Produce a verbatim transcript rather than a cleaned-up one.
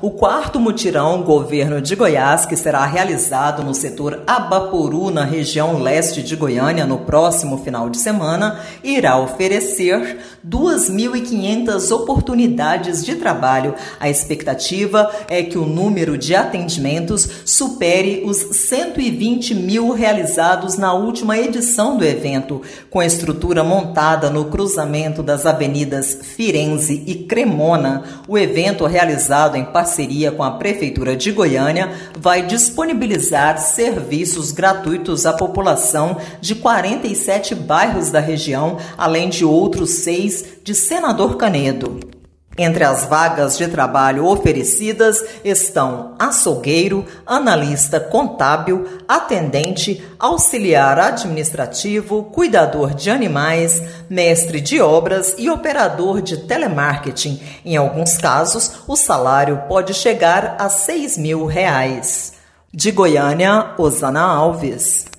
O quarto mutirão Governo de Goiás, que será realizado no setor Abaporu, na região leste de Goiânia, no próximo final de semana, irá oferecer duas mil e quinhentas oportunidades de trabalho. A expectativa é que o número de atendimentos supere os cento e vinte mil realizados na última edição do evento, com a estrutura montada no cruzamento das avenidas Firenze e Cremona. O evento, realizado em parceria com a Prefeitura de Goiânia, vai disponibilizar serviços gratuitos à população de quarenta e sete bairros da região, além de outros seis de Senador Canedo. Entre as vagas de trabalho oferecidas estão açougueiro, analista contábil, atendente, auxiliar administrativo, cuidador de animais, mestre de obras e operador de telemarketing. Em alguns casos, o salário pode chegar a seis mil reais. De Goiânia, Osana Alves.